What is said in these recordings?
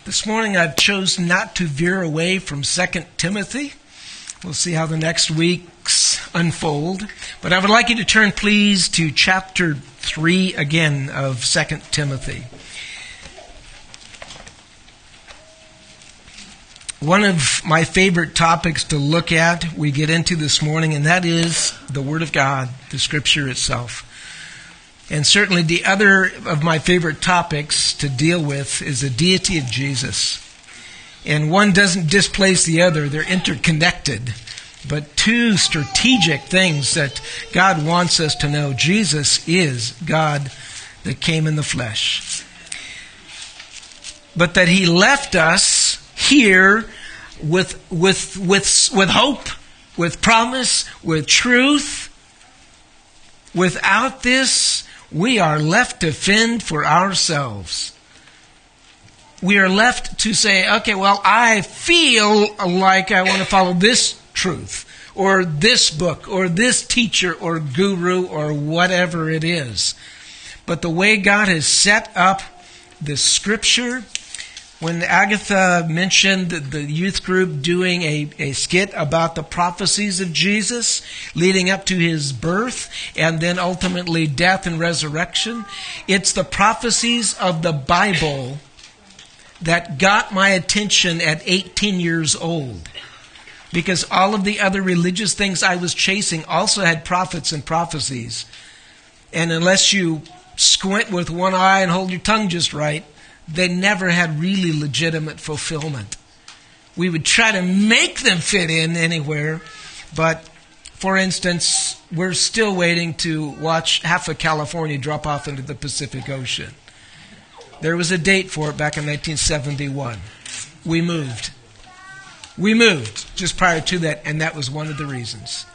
This morning I've chosen not to veer away from 2 Timothy. We'll see how the next weeks unfold. But I would like you to turn, please, to chapter 3 again of 2 Timothy. One of my favorite topics to look at, we get into this morning, and that is the Word of God, the Scripture itself. And certainly the other of my favorite topics to deal with is the deity of Jesus. And one doesn't displace the other, they're interconnected. But two strategic things that God wants us to know. Jesus is God that came in the flesh. But that He left us here with hope, with promise, with truth. Without this, we are left to fend for ourselves. We are left to say, okay, well, I feel like I want to follow this truth, or this book, or this teacher, or guru, or whatever it is. But the way God has set up the Scripture, when Agatha mentioned the youth group doing a skit about the prophecies of Jesus leading up to His birth and then ultimately death and resurrection, it's the prophecies of the Bible that got my attention at 18 years old. Because all of the other religious things I was chasing also had prophets and prophecies. And unless you squint with one eye and hold your tongue just right, they never had really legitimate fulfillment. We would try to make them fit in anywhere, but for instance, we're still waiting to watch half of California drop off into the Pacific Ocean. There was a date for it back in 1971. We moved just prior to that, and that was one of the reasons.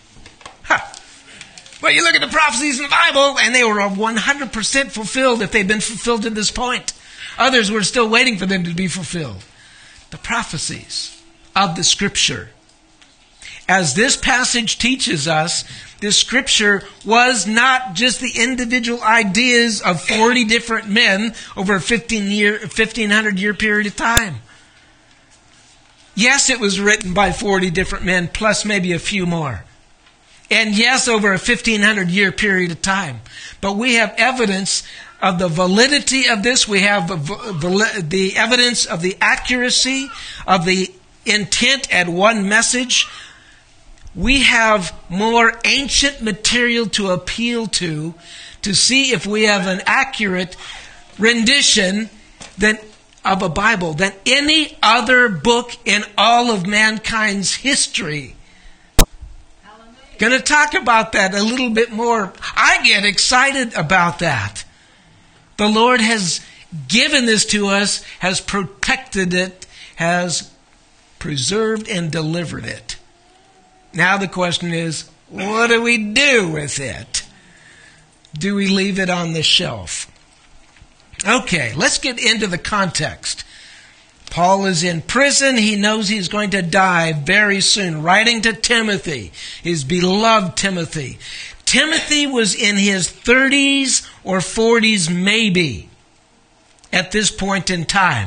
Well, you look at the prophecies in the Bible, and they were 100% fulfilled if they'd been fulfilled to this point. Others were still waiting for them to be fulfilled. The prophecies of the Scripture. As this passage teaches us, this Scripture was not just the individual ideas of 40 different men over a 1,500-year period of time. Yes, it was written by 40 different men, plus maybe a few more. And yes, over a 1,500-year period of time. But we have evidence of the validity of this. We have the evidence of the accuracy of the intent at one message. We have more ancient material to appeal to see if we have an accurate rendition of a Bible than any other book in all of mankind's history. Going to talk about that a little bit more. I get excited about that. The Lord has given this to us, has protected it, has preserved and delivered it. Now the question is, what do we do with it? Do we leave it on the shelf? Okay, let's get into the context. Paul is in prison. He knows he's going to die very soon. Writing to Timothy, his beloved Timothy. Timothy was in his 30s or 40s maybe at this point in time.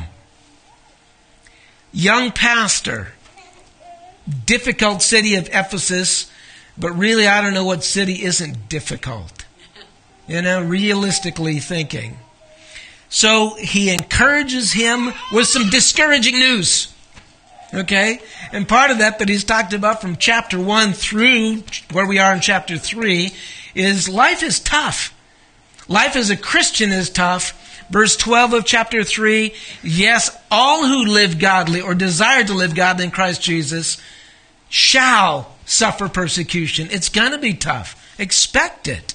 Young pastor. Difficult city of Ephesus. But really, I don't know what city isn't difficult. Realistically thinking. So he encourages him with some discouraging news. Okay? And part of that he's talked about from chapter 1 through where we are in chapter 3 is life is tough. Life as a Christian is tough. Verse 12 of chapter 3, yes, all who live godly or desire to live godly in Christ Jesus shall suffer persecution. It's going to be tough. Expect it.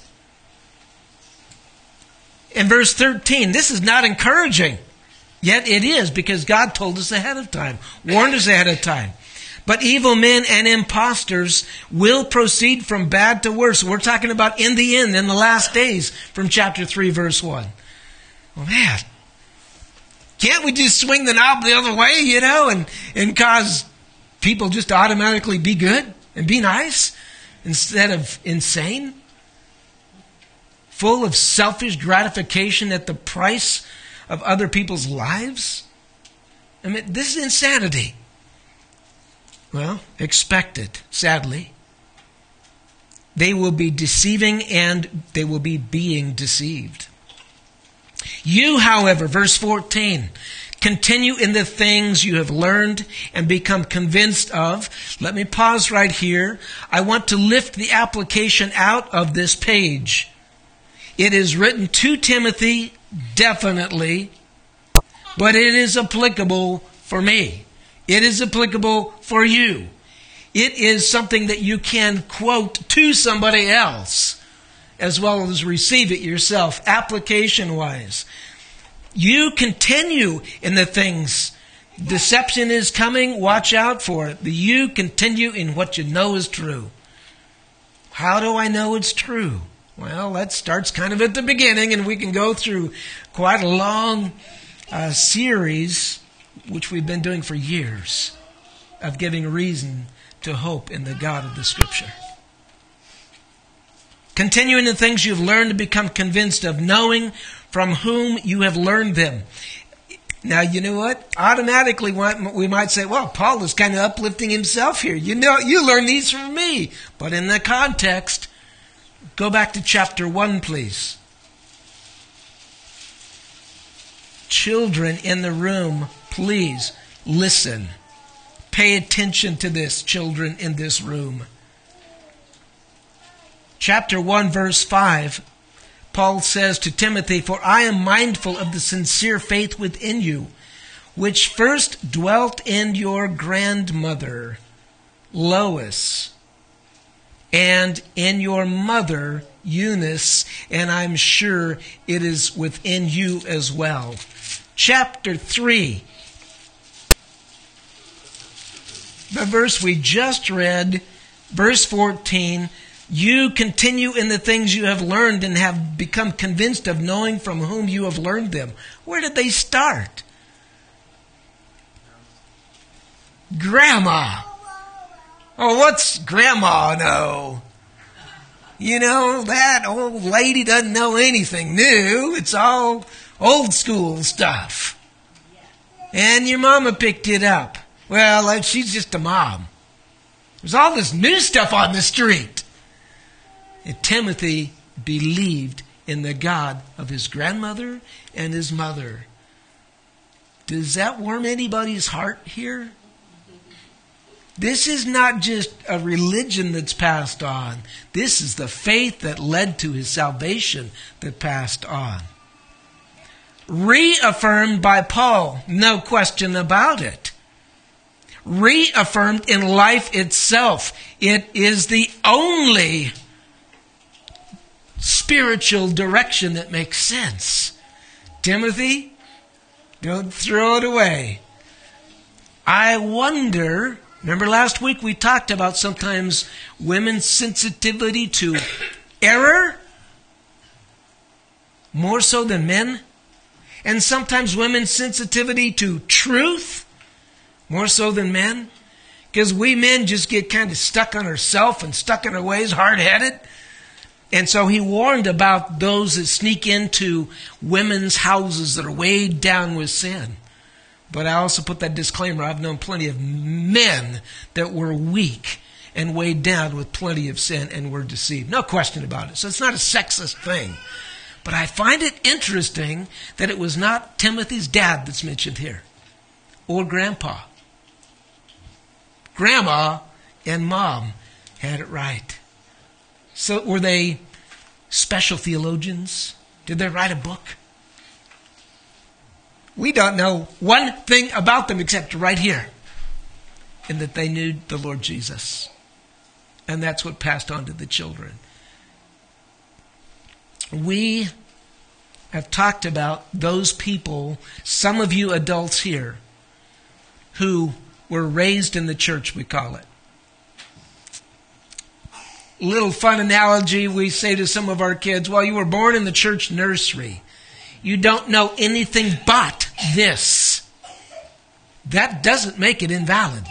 In verse 13, this is not encouraging. Yet it is, because God told us ahead of time, warned us ahead of time. But evil men and impostors will proceed from bad to worse. We're talking about in the end, in the last days, from chapter 3, verse 1. Well, man, can't we just swing the knob the other way, and cause people just to automatically be good and be nice instead of insane? Full of selfish gratification at the price of other people's lives? I mean, this is insanity. Well, expect it, sadly. They will be deceiving and they will be being deceived. You, however, verse 14, continue in the things you have learned and become convinced of. Let me pause right here. I want to lift the application out of this page. It is written to Timothy, definitely, but it is applicable for me. It is applicable for you. It is something that you can quote to somebody else as well as receive it yourself, application-wise. You continue in the things. Deception is coming. Watch out for it. You continue in what you know is true. How do I know it's true? Well, that starts kind of at the beginning, and we can go through quite a long series, which we've been doing for years, of giving reason to hope in the God of the Scripture. Continue in the things you've learned to become convinced of, knowing from whom you have learned them. Now, you know what? Automatically, we might say, well, Paul is kind of uplifting himself here. You know, you learned these from me. But in the context, go back to chapter 1, please. Children in the room, please listen. Pay attention to this, children in this room. Chapter 1, verse 5, Paul says to Timothy, "For I am mindful of the sincere faith within you, which first dwelt in your grandmother, Lois, and in your mother, Eunice, and I'm sure it is within you as well." Chapter 3, the verse we just read, verse 14, "You continue in the things you have learned and have become convinced of, knowing from whom you have learned them." Where did they start? Grandma. Oh, what's Grandma know? You know, that old lady doesn't know anything new. It's all old school stuff. And your mama picked it up. Well, she's just a mom. There's all this new stuff on the street. And Timothy believed in the God of his grandmother and his mother. Does that warm anybody's heart here? This is not just a religion that's passed on. This is the faith that led to his salvation that passed on. Reaffirmed by Paul, no question about it. Reaffirmed in life itself. It is the only spiritual direction that makes sense. Timothy, don't throw it away. I wonder, remember last week we talked about sometimes women's sensitivity to error more so than men, and sometimes women's sensitivity to truth more so than men, because we men just get kind of stuck on ourselves and stuck in our ways, hard-headed. And so he warned about those that sneak into women's houses that are weighed down with sin. But I also put that disclaimer, I've known plenty of men that were weak and weighed down with plenty of sin and were deceived. No question about it. So it's not a sexist thing. But I find it interesting that it was not Timothy's dad that's mentioned here, or grandpa. Grandma and mom had it right. So were they special theologians? Did they write a book? We don't know one thing about them except right here, in that they knew the Lord Jesus. And that's what passed on to the children. We have talked about those people, some of you adults here, who were raised in the church, we call it. Little fun analogy we say to some of our kids, well, you were born in the church nursery. You don't know anything but this. That doesn't make it invalid.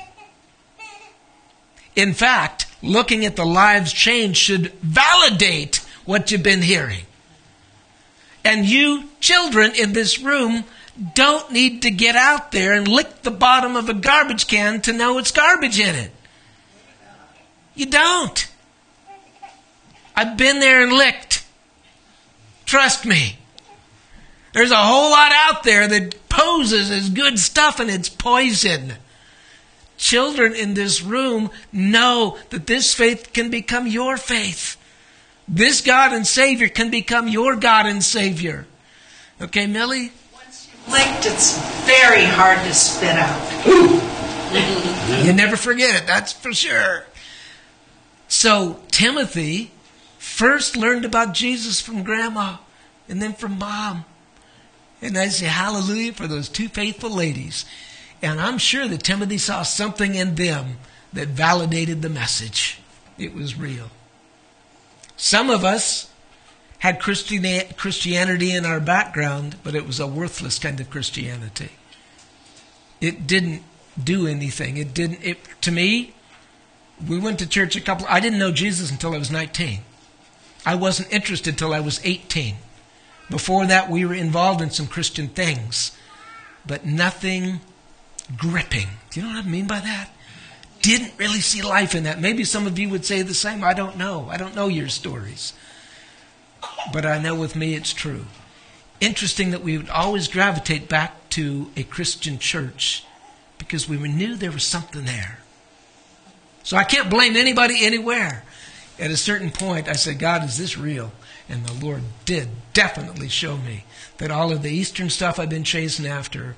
In fact, looking at the lives changed should validate what you've been hearing. And you children in this room don't need to get out there and lick the bottom of a garbage can to know it's garbage in it. You don't. I've been there and licked. Trust me. There's a whole lot out there that poses as good stuff and it's poison. Children in this room know that this faith can become your faith. This God and Savior can become your God and Savior. Okay, Millie? Once you've licked, it's very hard to spit out. You never forget it, that's for sure. So Timothy first learned about Jesus from Grandma and then from Mom. And I say hallelujah for those two faithful ladies. And I'm sure that Timothy saw something in them that validated the message. It was real. Some of us had Christianity in our background, but it was a worthless kind of Christianity. It didn't do anything. To me, we went to church I didn't know Jesus until I was 19. I wasn't interested until I was 18. Before that, we were involved in some Christian things, but nothing gripping. Do you know what I mean by that? Didn't really see life in that. Maybe some of you would say the same. I don't know. I don't know your stories. But I know with me it's true. Interesting that we would always gravitate back to a Christian church because we knew there was something there. So I can't blame anybody anywhere. At a certain point, I said, God, is this real? And the Lord did definitely show me that all of the Eastern stuff I've been chasing after,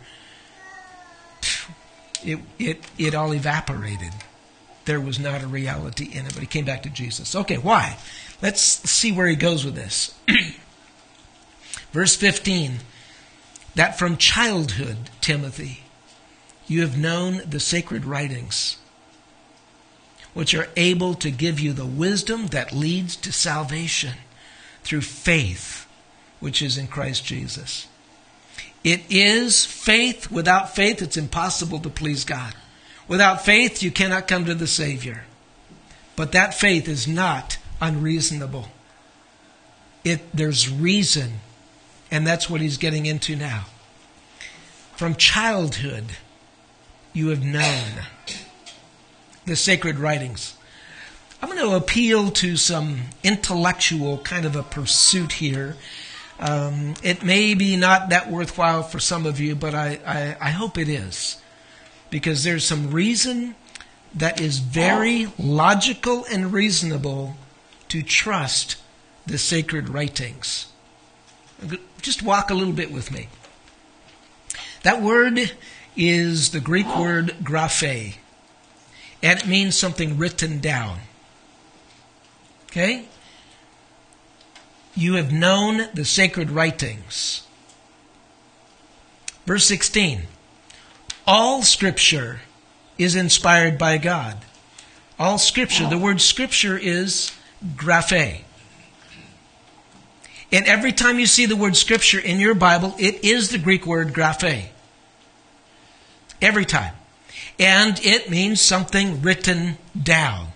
it all evaporated. There was not a reality in it, but he came back to Jesus. Okay, why? Let's see where he goes with this. Verse 15, that from childhood, Timothy, you have known the sacred writings, which are able to give you the wisdom that leads to salvation through faith, which is in Christ Jesus. It is faith. Without faith, it's impossible to please God. Without faith, you cannot come to the Savior. But that faith is not unreasonable. There's reason, and that's what he's getting into now. From childhood, you have known the sacred writings. I'm going to appeal to some intellectual kind of a pursuit here. It may be not that worthwhile for some of you, but I hope it is. Because there's some reason that is very logical and reasonable to trust the sacred writings. Just walk a little bit with me. That word is the Greek word graphe. And it means something written down. Okay? You have known the sacred writings. Verse 16. All Scripture is inspired by God. All Scripture. The word Scripture is graphe. And every time you see the word Scripture in your Bible, it is the Greek word graphe. Every time. And it means something written down.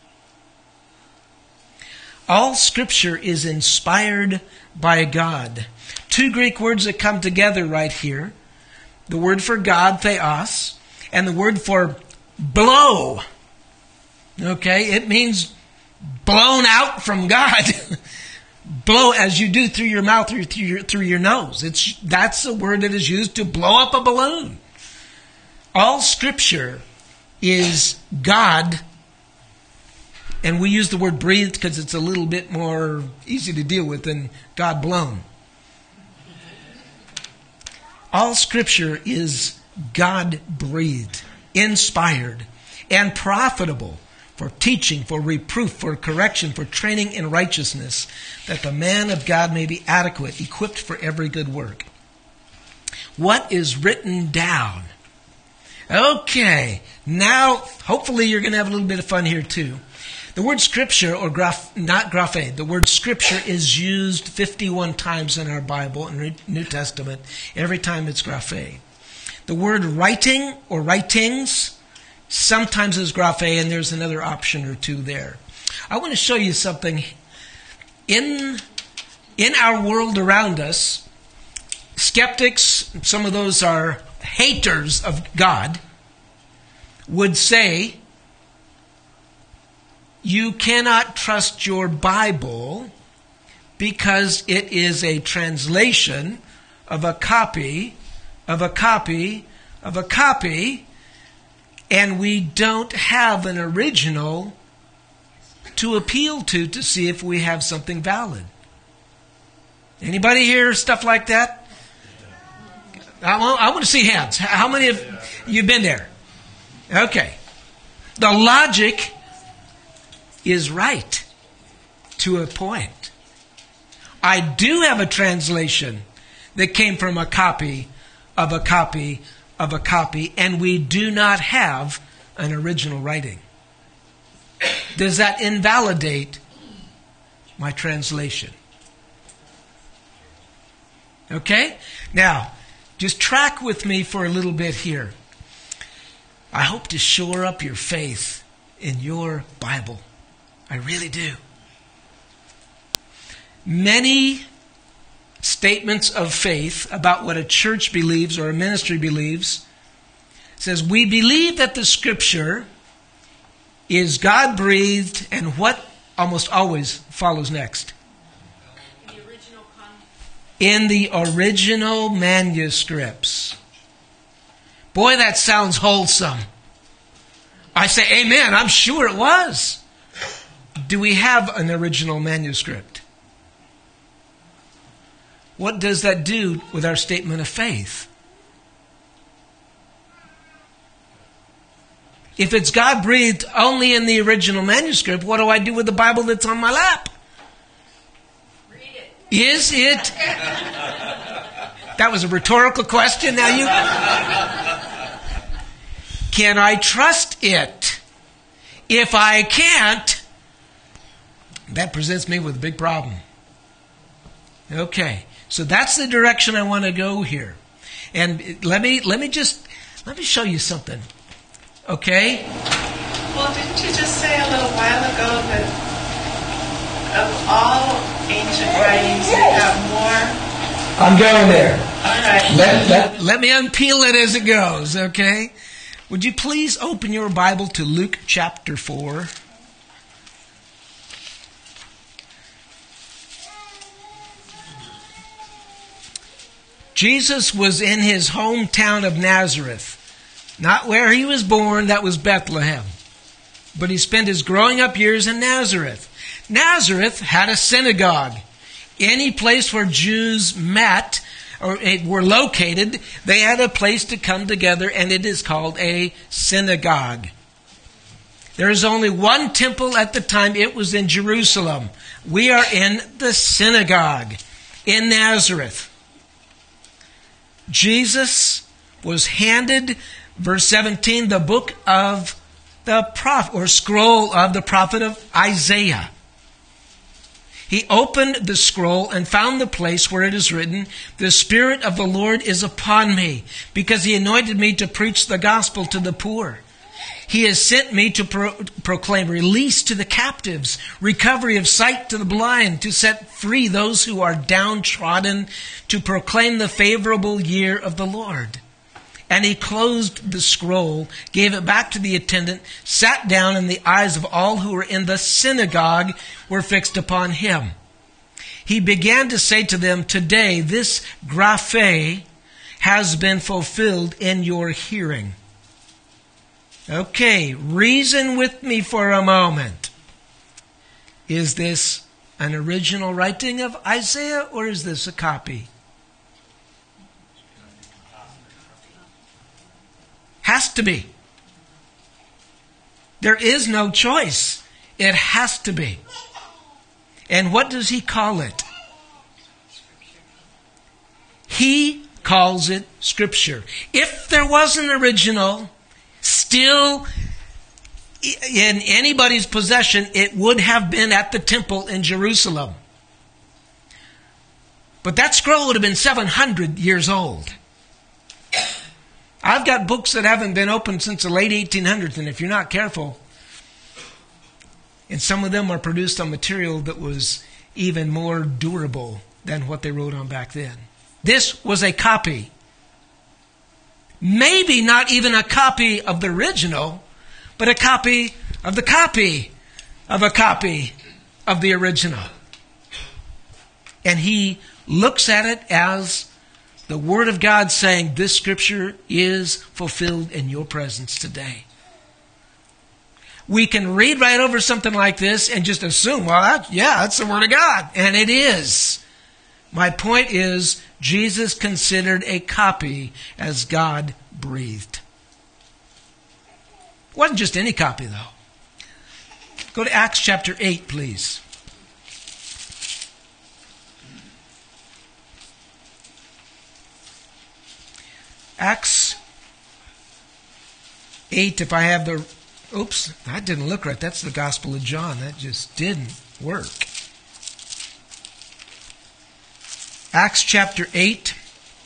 All Scripture is inspired by God. Two Greek words that come together right here. The word for God, theos, and the word for blow. Okay, it means blown out from God. Blow as you do through your mouth or through your nose. That's the word that is used to blow up a balloon. All Scripture is God, and we use the word breathed because it's a little bit more easy to deal with than God blown. All Scripture is God-breathed, inspired, and profitable for teaching, for reproof, for correction, for training in righteousness, that the man of God may be adequate, equipped for every good work. What is written down? Okay, now hopefully you're going to have a little bit of fun here too. The word Scripture, or not graphe, the word Scripture is used 51 times in our Bible, in the New Testament. Every time it's graphe. The word writing or writings sometimes is graphe, and there's another option or two there. I want to show you something. In our world around us, skeptics, some of those are haters of God, would say you cannot trust your Bible because it is a translation of a copy of a copy of a copy, and we don't have an original to appeal to see if we have something valid. Anybody hear stuff like that? I want to see hands. How many of you been there? Okay. The logic is right to a point. I do have a translation that came from a copy of a copy of a copy, and we do not have an original writing. Does that invalidate my translation? Okay? Now, just track with me for a little bit here. I hope to shore up your faith in your Bible. I really do. Many statements of faith about what a church believes or a ministry believes says, we believe that the Scripture is God-breathed, and what almost always follows next? In the original manuscripts. Boy, that sounds wholesome. I say amen. I'm sure it was. Do we have an original manuscript? What does that do with our statement of faith? If it's God-breathed only in the original manuscript, what do I do with the Bible that's on my lap? Is it? That was a rhetorical question. Now you... Can I trust it? If I can't, that presents me with a big problem. Okay, so that's the direction I want to go here. And let me show you something. Okay? Well, didn't you just say a little while ago that of all ancient writings, you have more? I'm going there. All right. Let me unpeel it as it goes, okay? Would you please open your Bible to Luke chapter 4? Jesus was in his hometown of Nazareth. Not where he was born, that was Bethlehem. But he spent his growing up years in Nazareth. Nazareth had a synagogue. Any place where Jews met or were located, they had a place to come together, and it is called a synagogue. There is only one temple at the time. It was in Jerusalem. We are in the synagogue in Nazareth. Jesus was handed, verse 17, the book of the prophet, or scroll of the prophet of Isaiah. He opened the scroll and found the place where it is written, "The Spirit of the Lord is upon me, because He anointed me to preach the gospel to the poor. He has sent me to proclaim release to the captives, recovery of sight to the blind, to set free those who are downtrodden, to proclaim the favorable year of the Lord." And he closed the scroll, gave it back to the attendant, sat down, and the eyes of all who were in the synagogue were fixed upon him. He began to say to them, "Today this graphe has been fulfilled in your hearing." Okay, reason with me for a moment. Is this an original writing of Isaiah, or is this a copy? Has to be. There is no choice. It has to be. And what does he call it? He calls it Scripture. If there was an original still in anybody's possession, it would have been at the temple in Jerusalem. But that scroll would have been 700 years old. I've got books that haven't been opened since the late 1800s, and if you're not careful, and some of them are produced on material that was even more durable than what they wrote on back then. This was a copy. Maybe not even a copy of the original, but a copy of the copy of a copy of the original. And he looks at it as the Word of God saying, this Scripture is fulfilled in your presence today. We can read right over something like this and just assume, well, that's the Word of God. And it is. My point is, Jesus considered a copy as God breathed. It wasn't just any copy, though. Go to Acts chapter 8, please. Acts 8, if I have the... Oops, that didn't look right. That's the Gospel of John. That just didn't work. Acts chapter 8.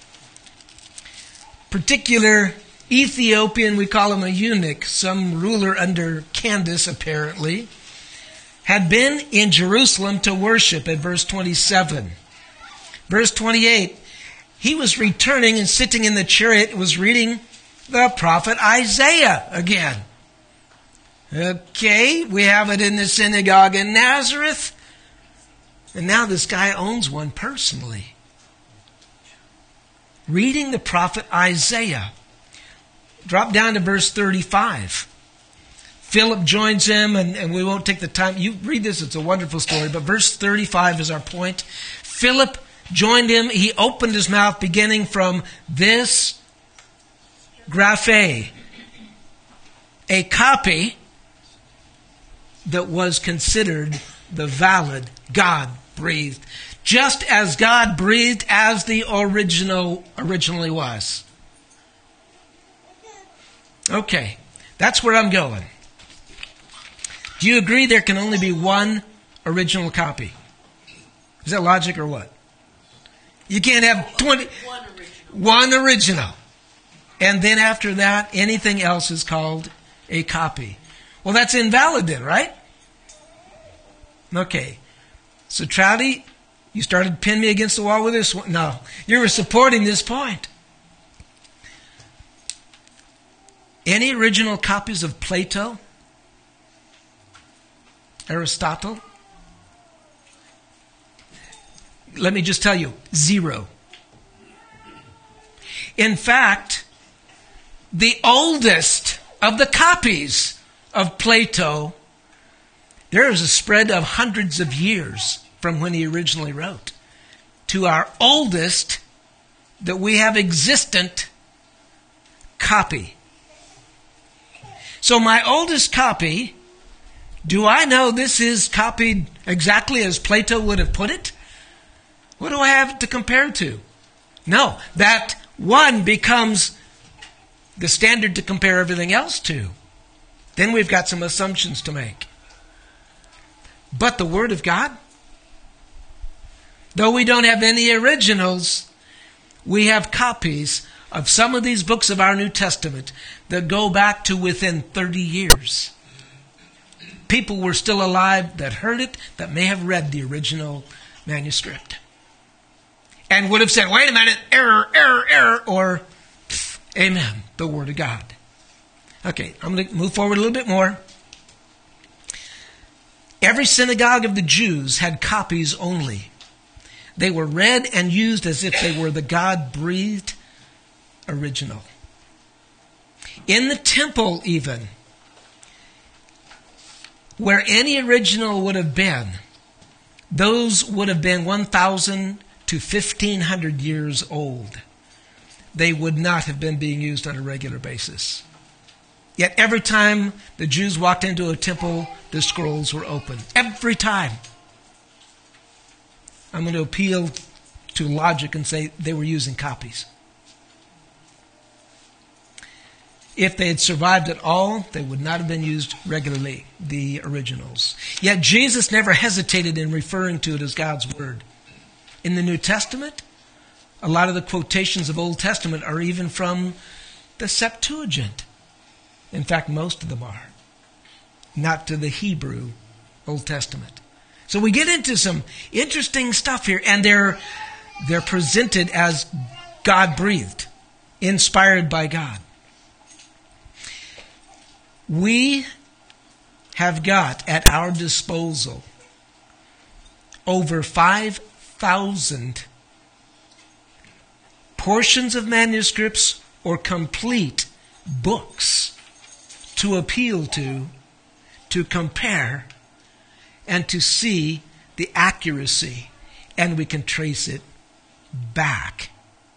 Particular Ethiopian, we call him a eunuch, some ruler under Candace apparently, had been in Jerusalem to worship at verse 27. Verse 28, he was returning and sitting in the chariot and was reading the prophet Isaiah again. Okay, we have it in the synagogue in Nazareth. And now this guy owns one personally. Reading the prophet Isaiah. Drop down to verse 35. Philip joins him, and we won't take the time. You read this, it's a wonderful story, but verse 35 is our point. Philip joined him. He opened his mouth beginning from this graphe, a copy that was considered the valid God-breathed, just as God breathed as the originally was. Okay, that's where I'm going. Do you agree there can only be one original copy? Is that logic or what? You can't have 20... One original. And then after that, anything else is called a copy. Well, that's invalid then, right? Okay. So, Trouty, you started to pin me against the wall with this one? No. You were supporting this point. Any original copies of Plato? Aristotle? Let me just tell you, 0. In fact, the oldest of the copies of Plato, there is a spread of hundreds of years from when he originally wrote to our oldest that we have existent copy. So my oldest copy, do I know this is copied exactly as Plato would have put it? What do I have to compare to? No, that one becomes the standard to compare everything else to. Then we've got some assumptions to make. But the Word of God, though we don't have any originals, we have copies of some of these books of our New Testament that go back to within 30 years. People were still alive that heard it, that may have read the original manuscript. And would have said, wait a minute, error, or amen, the Word of God. Okay, I'm going to move forward a little bit more. Every synagogue of the Jews had copies only. They were read and used as if they were the God-breathed original. In the temple even, where any original would have been, those would have been 1,000 to 1,500 years old. They would not have been being used on a regular basis. Yet every time the Jews walked into a temple, the scrolls were open. Every time. I'm going to appeal to logic and say they were using copies. If they had survived at all, they would not have been used regularly, the originals. Yet Jesus never hesitated in referring to it as God's Word. In the New Testament, a lot of the quotations of Old Testament are even from the Septuagint. In fact, most of them are. Not to the Hebrew Old Testament. So we get into some interesting stuff here, and they're They're presented as God-breathed, inspired by God. We have got at our disposal over 5,000 portions of manuscripts or complete books to appeal to compare, and to see the accuracy, and we can trace it back.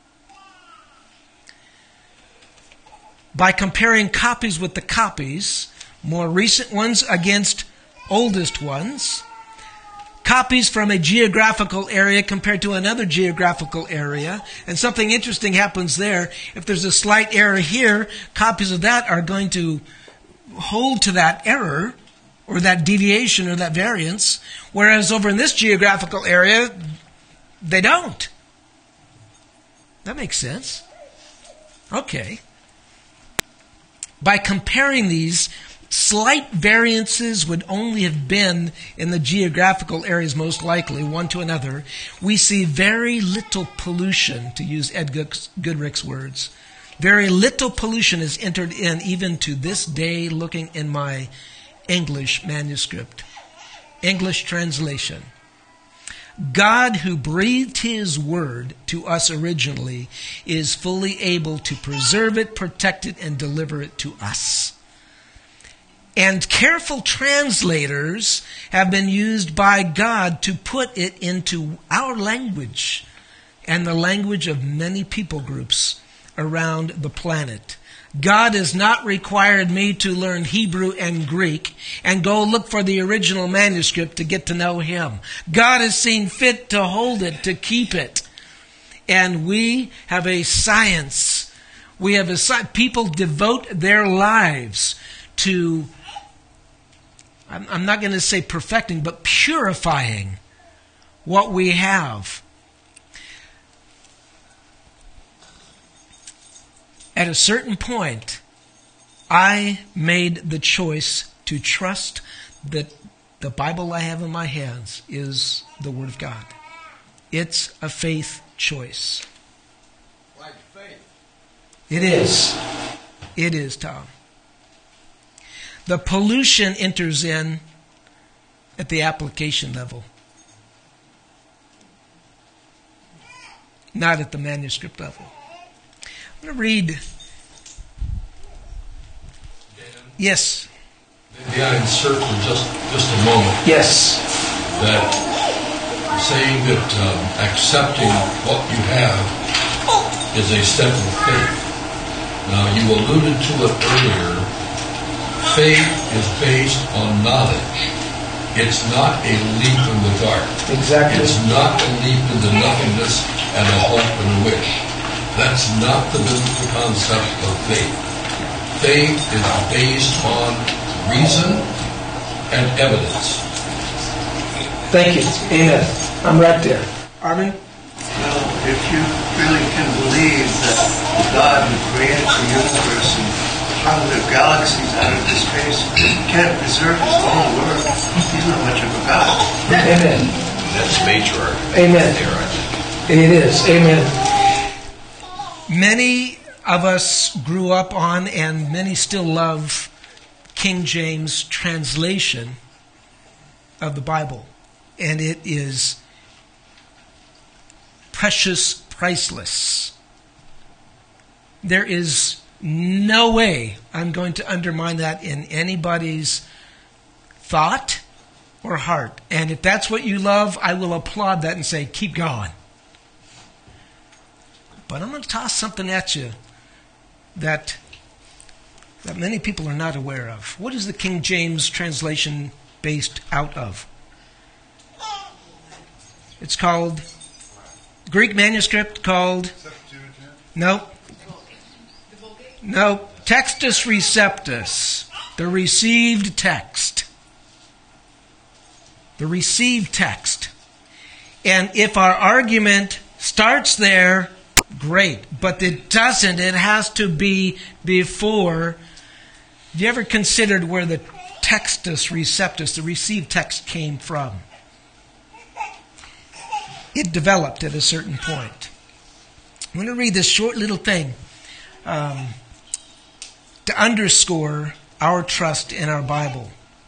By comparing copies with the copies, more recent ones against oldest ones, copies from a geographical area compared to another geographical area, and something interesting happens there. If there's a slight error here, copies of that are going to hold to that error or that deviation or that variance, whereas over in this geographical area, they don't. That makes sense. Okay. By comparing these, slight variances would only have been in the geographical areas, most likely, one to another. We see very little pollution, to use Ed Goodrick's words. Very little pollution is entered in, even to this day, looking in my English manuscript, English translation. God, who breathed His word to us originally, is fully able to preserve it, protect it, and deliver it to us. And careful translators have been used by God to put it into our language and the language of many people groups around the planet. God has not required me to learn Hebrew and Greek and go look for the original manuscript to get to know Him. God has seen fit to hold it, to keep it. And we have a science. We have a science. People devote their lives to, I'm not going to say perfecting, but purifying what we have. At a certain point, I made the choice to trust that the Bible I have in my hands is the Word of God. It's a faith choice. Like faith. It is. It is, Tom. The pollution enters in at the application level, not at the manuscript level. I'm going to read. Dan, Yes. maybe I insert for just a moment Yes. that saying that accepting what you have is a step of faith. Now, you alluded to it earlier. Faith is based on knowledge. It's not a leap in the dark. Exactly. It's not a leap into nothingness and a hope and a wish. That's not the biblical concept of faith. Faith is based on reason and evidence. Thank you. Amen. I'm right there. Armin? Well, if you really can believe that God who created the universe and hung the galaxies out into space can't preserve His own word, He's not much of a God. Amen. That's matriarch. Amen. There, I think. It is. Amen. Many of us grew up on, and many still love, King James translation of the Bible. And it is precious, priceless. There is no way I'm going to undermine that in anybody's thought or heart. And if that's what you love, I will applaud that and say, keep going. But I'm going to toss something at you that many people are not aware of. What is the King James translation based out of? It's called, Greek manuscript called, no, Textus Receptus, the received text. The received text. And if our argument starts there, great. But it doesn't. It has to be before. Have you ever considered where the Textus Receptus, the received text, came from? it developed at a certain point. I'm going to read this short little thing to underscore our trust in our Bible.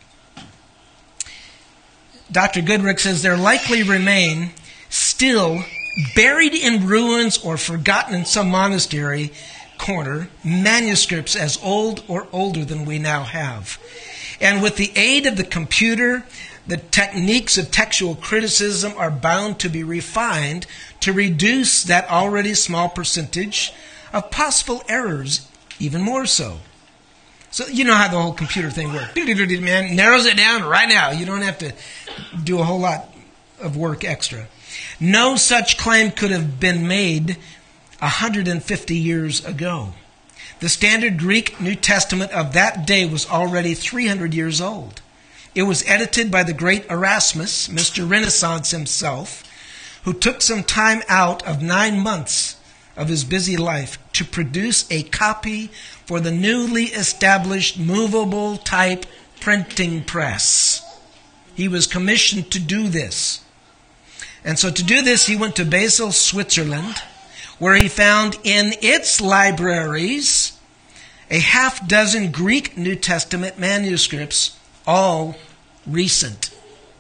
Dr. Goodrick says, there likely remain still buried in ruins or forgotten in some monastery corner manuscripts as old or older than we now have. And with the aid of the computer, the techniques of textual criticism are bound to be refined to reduce that already small percentage of possible errors even more so. So you know how the whole computer thing works. Man, narrows it down right now. You don't have to do a whole lot of work extra. No such claim could have been made 150 years ago. The standard Greek New Testament of that day was already 300 years old. It was edited by the great Erasmus, Mr. Renaissance himself, who took some time out of 9 months of his busy life to produce a copy for the newly established movable type printing press. He was commissioned to do this. And so to do this, he went to Basel, Switzerland, where he found in its libraries a half-dozen Greek New Testament manuscripts, all recent.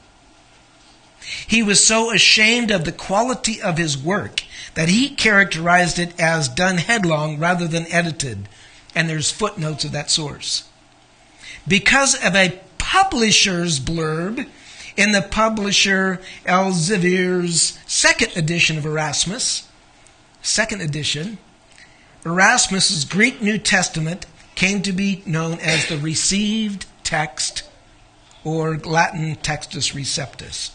He was so ashamed of the quality of his work that he characterized it as done headlong rather than edited. And there's footnotes of that source. Because of a publisher's blurb in the publisher Elsevier's second edition of Erasmus, Erasmus's Greek New Testament came to be known as the received text, or Latin Textus Receptus.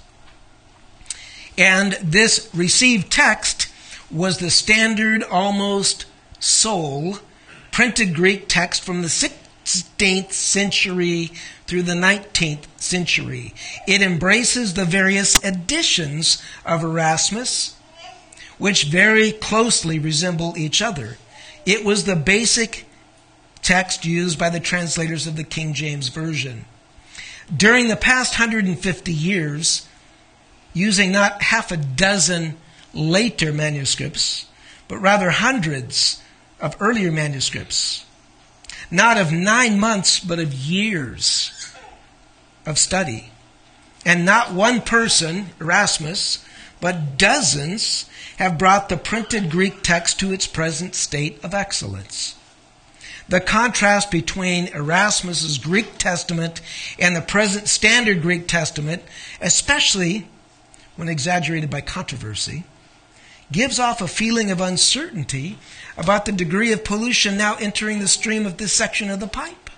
And this received text was the standard, almost sole, printed Greek text from the 16th century through the 19th century. It embraces the various editions of Erasmus, which very closely resemble each other. It was the basic text used by the translators of the King James Version. During the past 150 years, using not half a dozen later manuscripts, but rather hundreds of earlier manuscripts, not of 9 months, but of years of study. And not one person, Erasmus, but dozens have brought the printed Greek text to its present state of excellence. The contrast between Erasmus's Greek Testament and the present standard Greek Testament, especially when exaggerated by controversy, gives off a feeling of uncertainty about the degree of pollution now entering the stream of this section of the pipe.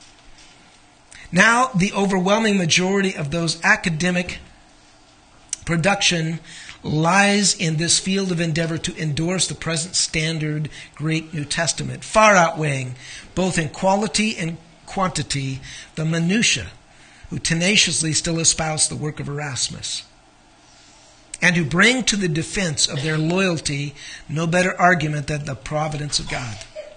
Now, the overwhelming majority of those academic production lies in this field of endeavor to endorse the present standard Greek New Testament, far outweighing, both in quality and quantity, the minutiae who tenaciously still espouse the work of Erasmus, and who bring to the defense of their loyalty no better argument than the providence of God.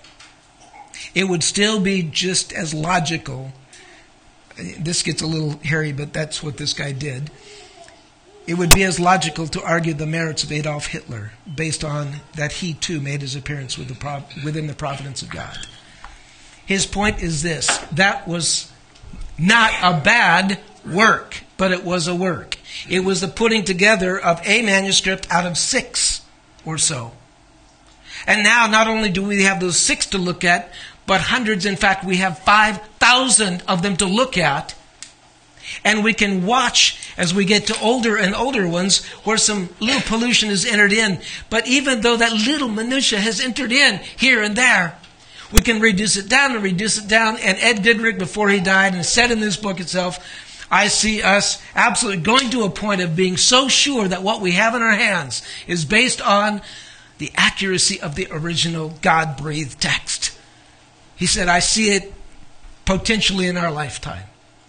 It would still be just as logical, this gets a little hairy, but that's what this guy did. It would be as logical to argue the merits of Adolf Hitler based on that he too made his appearance within the providence of God. His point is this: that was not a bad work, but it was a work. It was the putting together of a manuscript out of 6 or so. And now not only do we have those 6 to look at, but hundreds. In fact, we have 5,000 of them to look at. And we can watch as we get to older and older ones where some little pollution has entered in. But even though that little minutia has entered in here and there, we can reduce it down and reduce it down. And Ed Goodrick, before he died, and said in this book itself, I see us absolutely going to a point of being so sure that what we have in our hands is based on the accuracy of the original God-breathed text. He said, I see it potentially in our lifetime.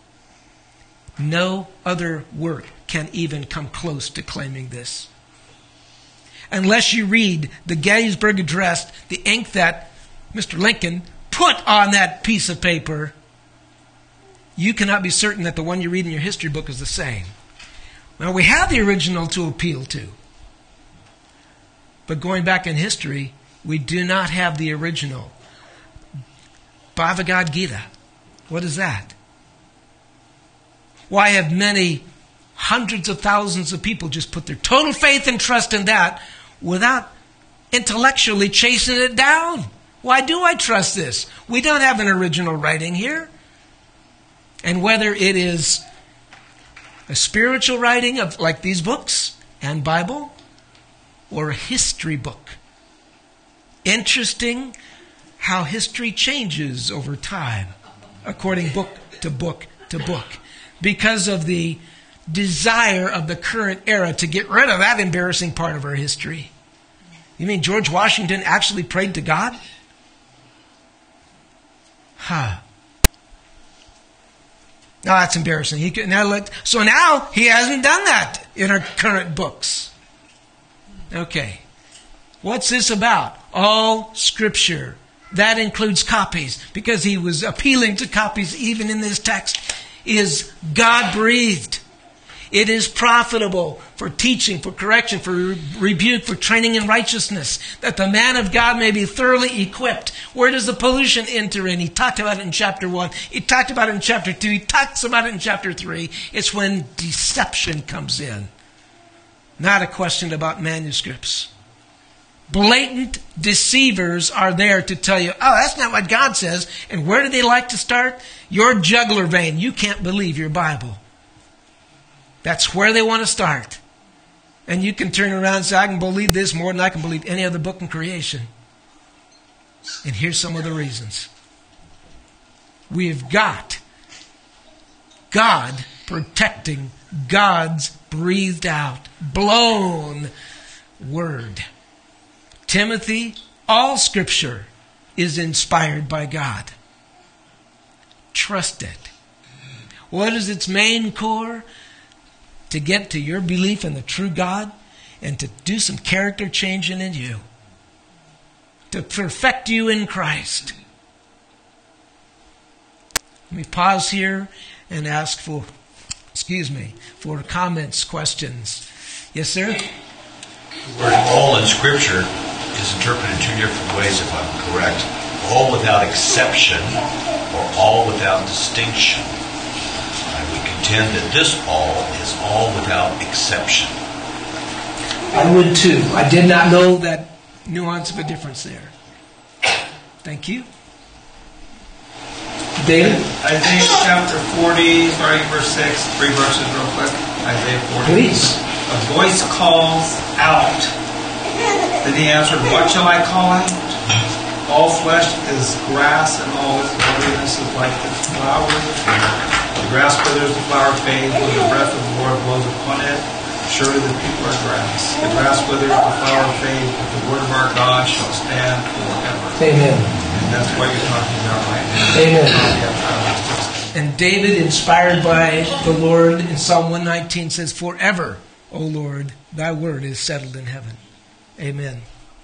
No other work can even come close to claiming this. Unless you read the Gettysburg Address, the ink that Mr. Lincoln put on that piece of paper, you cannot be certain that the one you read in your history book is the same. Well, we have the original to appeal to. But going back in history, we do not have the original. Bhagavad Gita. What is that? Why have many hundreds of thousands of people just put their total faith and trust in that without intellectually chasing it down? Why do I trust this? We don't have an original writing here. And whether it is a spiritual writing of like these books and Bible, or a history book. Interesting how history changes over time, according book to book to book, because of the desire of the current era to get rid of that embarrassing part of our history. You mean George Washington actually prayed to God? Huh. No, that's embarrassing. So now he hasn't done that in our current books. Okay. What's this about? All Scripture. That includes copies, because he was appealing to copies even in this text, is God-breathed. It is profitable for teaching, for correction, for rebuke, for training in righteousness, that the man of God may be thoroughly equipped. Where does the pollution enter in? He talked about it in chapter 1. He talked about it in chapter 2. He talks about it in chapter 3. It's when deception comes in. Not a question about manuscripts. Blatant deceivers are there to tell you, oh, that's not what God says. And where do they like to start? Your jugular vein. You can't believe your Bible. That's where they want to start. And you can turn around and say, I can believe this more than I can believe any other book in creation. And here's some of the reasons. We've got God protecting God's breathed out, blown word. Timothy, all Scripture is inspired by God. Trust it. What is its main core? To get to your belief in the true God and to do some character changing in you. To perfect you in Christ. Let me pause here and ask for comments, questions. Yes, sir? The word all in Scripture is interpreted in two different ways, if I'm correct. All without exception or all without distinction. I would contend that this all is all without exception. I would too. I did not know that nuance of a difference there. Thank you. David? Isaiah chapter 40, starting verse 6, 3 verses real quick. Isaiah 40. Please. A voice calls out. Then he answered, what shall I call out? All flesh is grass, and all its loveliness is like the flower of the field. The grass withers, the flower fades, when the breath of the Lord blows upon it. Surely the people are grass. The grass withers, the flower fades, but the word of our God shall stand forever. Amen. And that's what you're talking about right now. Amen. And David, inspired by the Lord in Psalm 119, says, forever, O Lord, thy word is settled in heaven. Amen.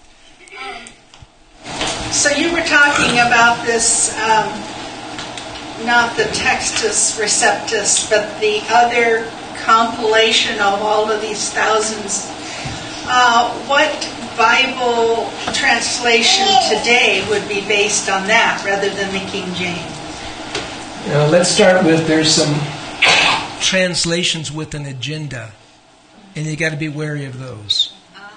So you were talking about this, not the Textus Receptus, but the other compilation of all of these thousands. What Bible translation today would be based on that rather than the King James? Let's start with, there's some translations with an agenda, and you got to be wary of those.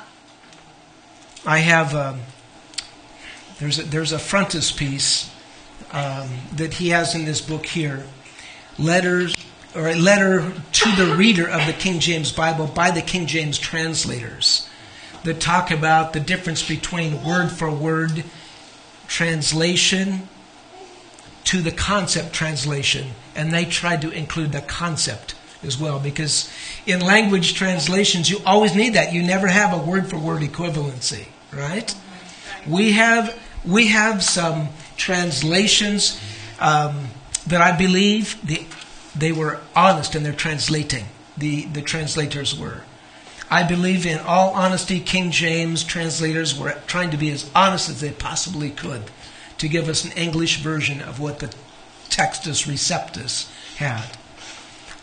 I have there's a frontispiece that he has in this book here, a letter to the reader of the King James Bible by the King James translators, that talk about the difference between word for word translation to the concept translation, and they tried to include the concept as well, because in language translations you always need that. You never have a word for word equivalency, right? We have some translations that I believe they were honest in their translating. The translators were. I believe in all honesty King James translators were trying to be as honest as they possibly could to give us an English version of what the Textus Receptus had.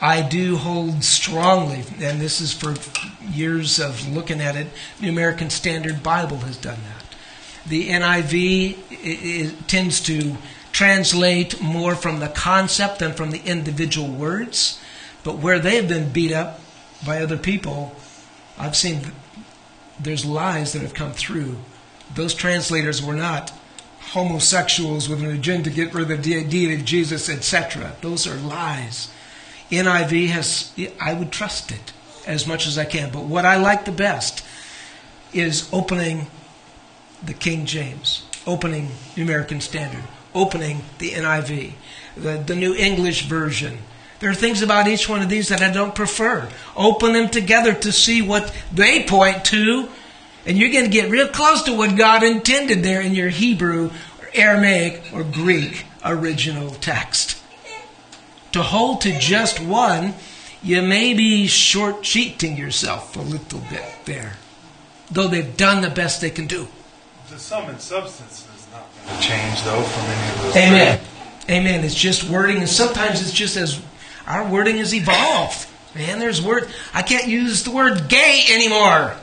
I do hold strongly, and this is for years of looking at it, New American Standard Bible has done that. The NIV it tends to translate more from the concept than from the individual words. But where they have been beat up by other people, I've seen there's lies that have come through. Those translators were not homosexuals with an agenda to get rid of the deity of Jesus, etc. Those are lies. NIV has, I would trust it as much as I can. But what I like the best is opening the King James, opening New American Standard, opening the NIV, the New English Version. There are things about each one of these that I don't prefer. Open them together to see what they point to, and you're going to get real close to what God intended there in your Hebrew, or Aramaic, or Greek original text. To hold to just one, you may be short-cheating yourself a little bit there, though they've done the best they can do. The sum and substance is not going to change, though, from any of those. Amen. Amen. It's just wording, and sometimes it's just as our wording has evolved. Man, there's word. I can't use the word gay anymore.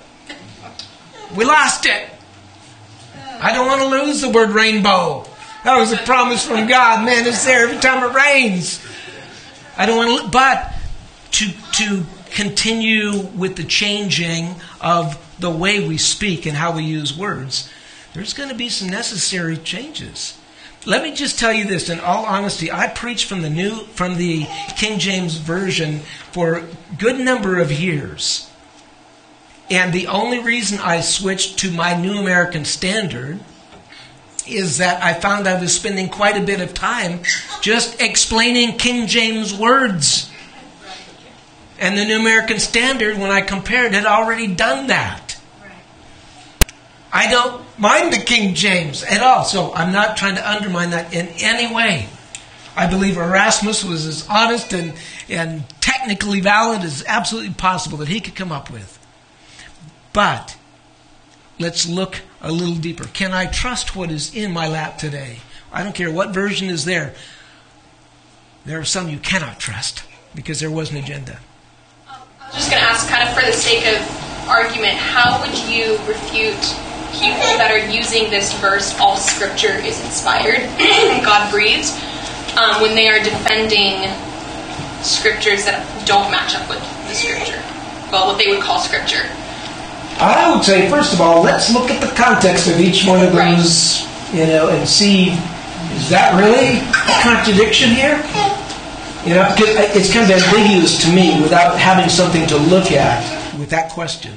We lost it. I don't want to lose the word rainbow. That was a promise from God. Man, it's there every time it rains. I don't want to, but to continue with the changing of the way we speak and how we use words, there's going to be some necessary changes. Let me just tell you this, in all honesty, I preached from the King James Version for a good number of years. And the only reason I switched to my New American Standard is that I found I was spending quite a bit of time just explaining King James words. And the New American Standard, when I compared, had already done that. I don't mind the King James at all, so I'm not trying to undermine that in any way. I believe Erasmus was as honest and technically valid as absolutely possible that he could come up with. But let's look a little deeper. Can I trust what is in my lap today? I don't care what version is there. There are some you cannot trust because there was an agenda. I was just going to ask, kind of for the sake of argument, how would you refute people that are using this verse, all Scripture is inspired, God breathes, when they are defending Scriptures that don't match up with the Scripture? Well, what they would call Scripture. I would say, first of all, let's look at the context of each one of those, and see, is that really a contradiction here? Because it's kind of ambiguous to me without having something to look at with that question.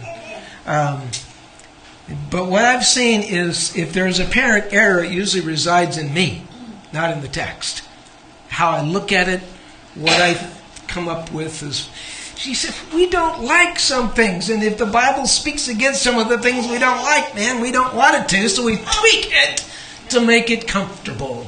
But what I've seen is, if there's apparent error, it usually resides in me, not in the text. How I look at it, what I come up with is... She said, we don't like some things, and if the Bible speaks against some of the things we don't like, man, we don't want it to, so we tweak it to make it comfortable.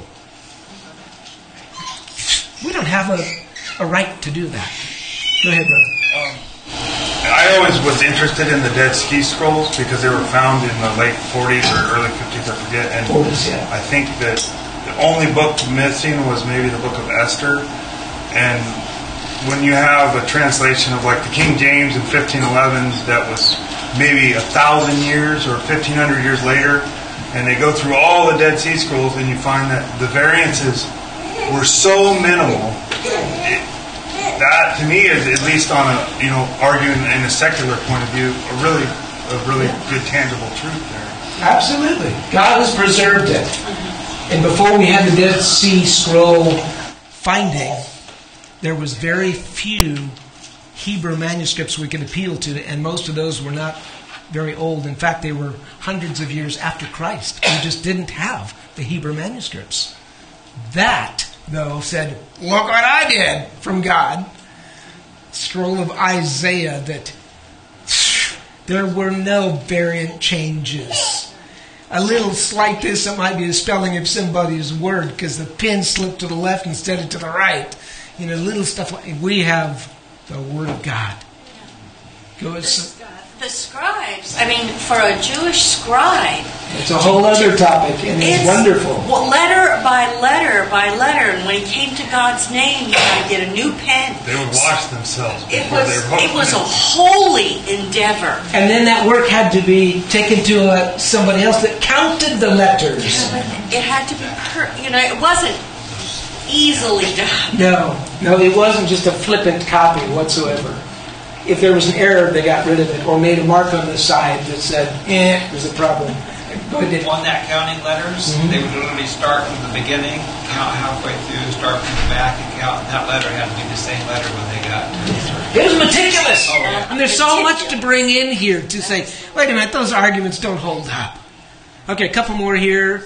We don't have a right to do that. Go ahead, brother. I always was interested in the Dead Sea Scrolls because they were found in the late 40s or early 50s, I forget. And 40s, yeah. I think that the only book missing was maybe the book of Esther. And when you have a translation of like the King James in 1511 that was maybe 1,000 years or 1,500 years later, and they go through all the Dead Sea Scrolls, and you find that the variances were so minimal. That to me is, at least on a arguing in a secular point of view, a really good tangible truth there. Absolutely, God has preserved it. And before we had the Dead Sea Scroll finding, there was very few Hebrew manuscripts we could appeal to, and most of those were not very old. In fact, they were hundreds of years after Christ. We just didn't have the Hebrew manuscripts. That, though, said, look what I did from God. Scroll of Isaiah, that there were no variant changes. A little slight this, it might be the spelling of somebody's word because the pen slipped to the left instead of to the right. Little stuff like we have the Word of God. the scribes, I mean, for a Jewish scribe, It's a whole other topic, and it's wonderful. Well, letter by letter by letter, and when he came to God's name, he had to get a new pen. They would wash themselves It before they wrote. was a holy endeavor. And then that work had to be taken to somebody else that counted the letters. It had to be, it wasn't easily done. No, it wasn't just a flippant copy whatsoever. If there was an error, they got rid of it, or made a mark on the side that said, there's a problem. Go ahead. On that counting letters, they would literally start from the beginning, count halfway through, start from the back, and count. And that letter had to be the same letter when they got to the It was meticulous. Oh, yeah. And there's so much to bring in here to say, wait a minute, those arguments don't hold up. Okay, a couple more here.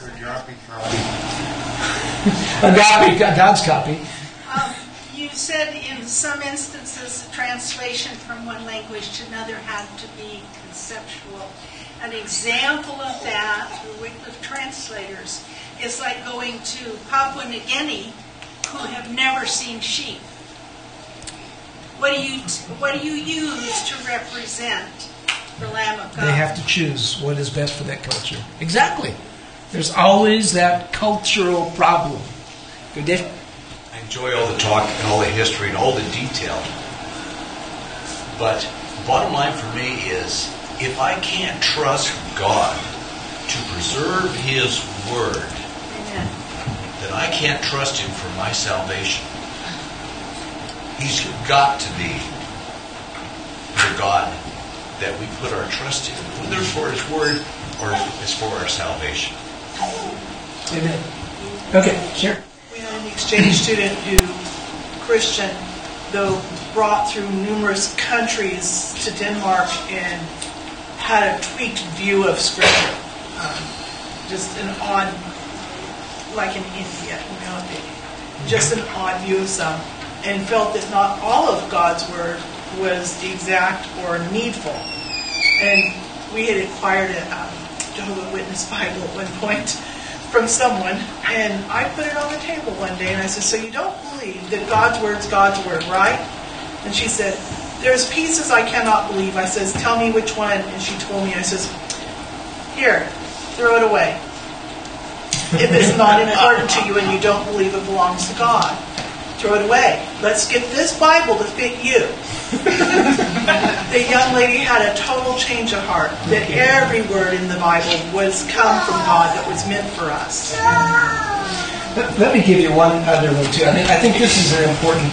Agape, God's copy. You said in some instances the translation from one language to another had to be conceptual. An example of that through Wycliffe translators is like going to Papua New Guinea, who have never seen sheep. What do you use to represent the Lamb of God? They have to choose what is best for that culture. Exactly. There's always that cultural problem. Good day. I enjoy all the talk and all the history and all the detail. But the bottom line for me is, if I can't trust God to preserve His Word, Amen. then I can't trust Him for my salvation. He's got to be the God that we put our trust in, whether for His Word or it's for our salvation. Amen. Okay, sure. We had an exchange student who, Christian, though brought through numerous countries to Denmark and had a tweaked view of Scripture. Just an odd, like in India, just an odd view of some, and felt that not all of God's Word was exact or needful. And we had acquired a Jehovah's Witness Bible at one point from someone, and I put it on the table one day, and I said, so you don't believe that God's Word's God's Word, right? And she said, there's pieces I cannot believe. I says, tell me which one. And she told me, I says, here, throw it away. If it's not important to you and you don't believe it belongs to God, throw it away. Let's get this Bible to fit you. The young lady had a total change of heart, that every word in the Bible was come from God, that was meant for us. Let me give you one other one too. I think this is an important.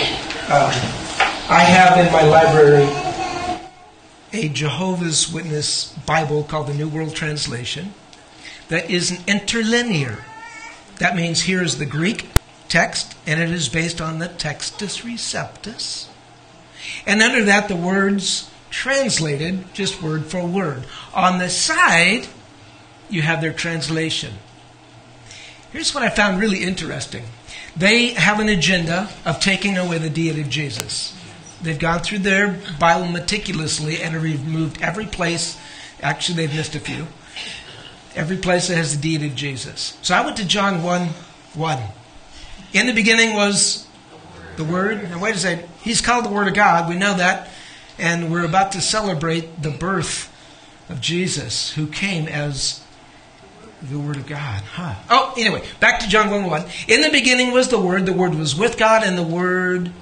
I have in my library a Jehovah's Witness Bible called the New World Translation that is an interlinear. That means here is the Greek text, and it is based on the Textus Receptus. And under that, the words translated, just word for word. On the side, you have their translation. Here's what I found really interesting. They have an agenda of taking away the deity of Jesus. They've gone through their Bible meticulously and have removed every place. Actually, they've missed a few. Every place that has the deity of Jesus. So I went to John 1:1. In the beginning was the Word. Now wait a second. He's called the Word of God. We know that. And we're about to celebrate the birth of Jesus, who came as the Word of God. Oh, anyway, back to John 1:1. In the beginning was the Word. The Word was with God, and the Word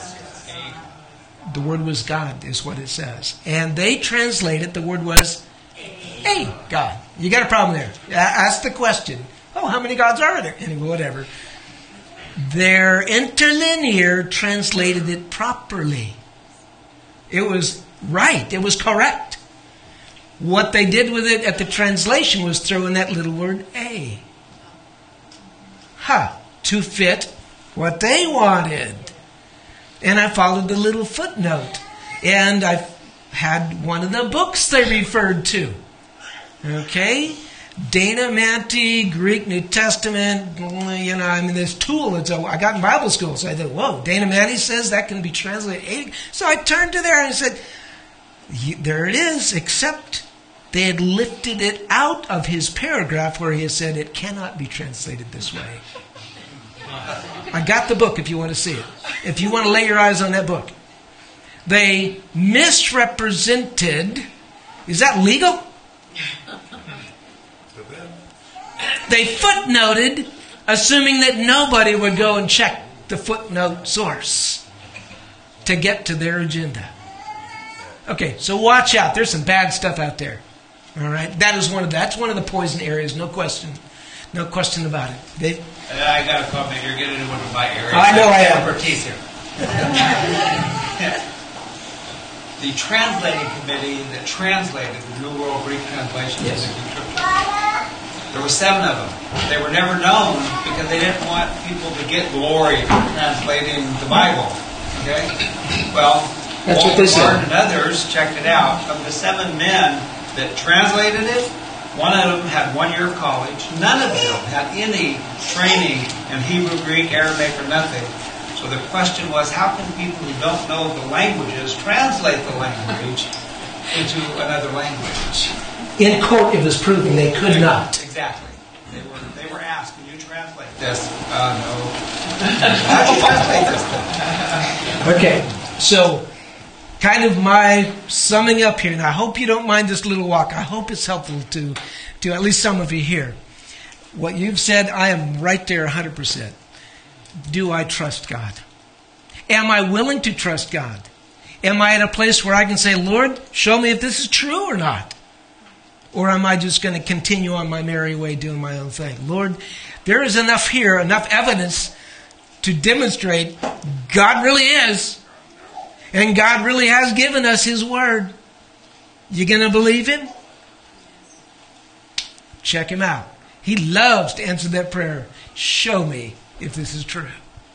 was God, is what it says. And they translate it, the word was a God. You got a problem there. Ask the question. Oh, how many gods are there? Anyway, whatever. Their interlinear translated it properly. It was right. It was correct. What they did with it at the translation was throw in that little word a. To fit what they wanted. And I followed the little footnote. And I had one of the books they referred to. Okay? Dana Manti, Greek New Testament, this tool. I got in Bible school, so I thought, whoa, Dana Manti says that can be translated. So I turned to there and I said, there it is, except they had lifted it out of his paragraph where he had said it cannot be translated this way. I got the book if you want to see it. If you want to lay your eyes on that book. They misrepresented. Is that legal? They footnoted, assuming that nobody would go and check the footnote source to get to their agenda. Okay, so watch out. There's some bad stuff out there. All right, that's one of the poison areas. No question about it. Dave? I got a comment. You're getting into one of my areas. I know I am. Expertise here. The translating committee that translated the New World Greek translation of the Greek Scripture. There were 7 of them. They were never known because they didn't want people to get glory for translating the Bible. Okay? Well, that's what they said. And others checked it out. Of the 7 men that translated it, one of them had 1 year of college. None of them had any training in Hebrew, Greek, Arabic, or nothing. So the question was, how can people who don't know the languages translate the language into another language? In court, it was proven they could not. Exactly. They were asked, can you translate this? No. How do you translate this? Okay, so kind of my summing up here, and I hope you don't mind this little walk. I hope it's helpful to at least some of you here. What you've said, I am right there 100%. Do I trust God? Am I willing to trust God? Am I at a place where I can say, Lord, show me if this is true or not? Or am I just going to continue on my merry way doing my own thing? Lord, there is enough here, enough evidence to demonstrate God really is. And God really has given us His Word. You going to believe Him? Check Him out. He loves to answer that prayer. Show me if this is true.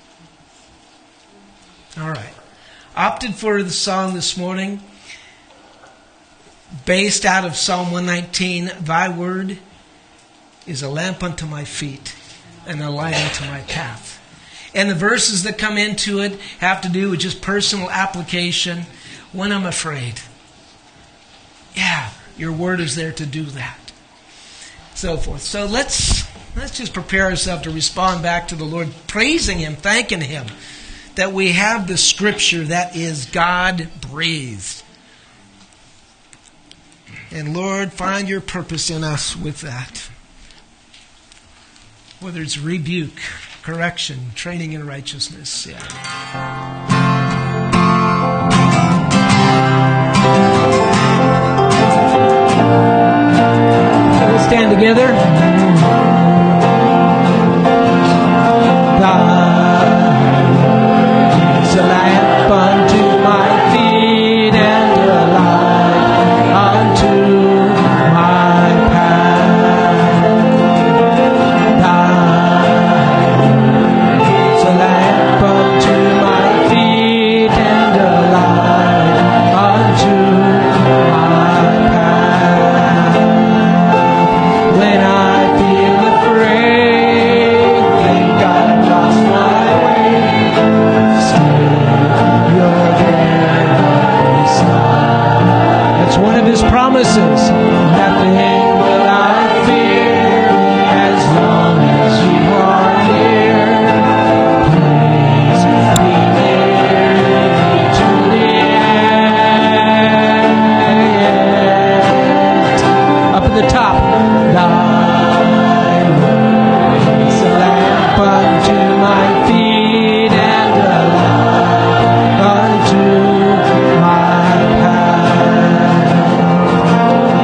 All right. Opted for the song this morning based out of Psalm 119. Thy word is a lamp unto my feet and a light unto my path. And the verses that come into it have to do with just personal application when I'm afraid. Yeah, your word is there to do that. So forth. So let's just prepare ourselves to respond back to the Lord, praising Him, thanking Him that we have the Scripture that is God-breathed. And Lord, find your purpose in us with that. Whether it's rebuke, correction, training in righteousness. Yeah. We'll stand together. It's a lamp unto my feet and a light unto my path. It's a lamp unto my feet and a light unto my path. When I feel afraid, think I've lost my way. You're there beside. That's one of His promises. Nothing will I fear as long as you are near. Please be near me to the end. Up at the top. Thy word is a lamp unto my feet and a light unto my path.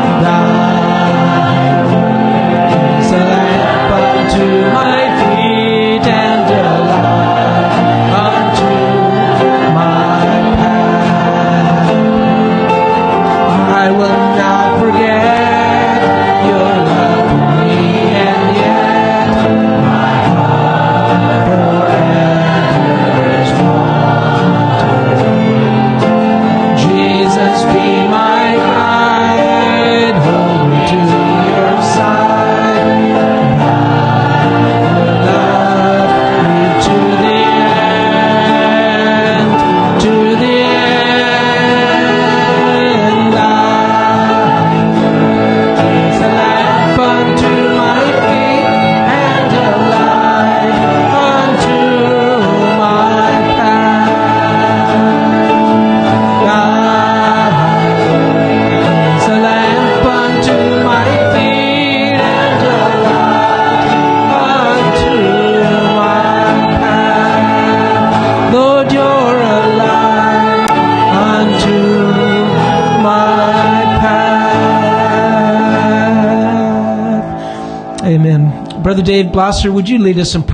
Brother Dave Blosser, would you lead us in prayer?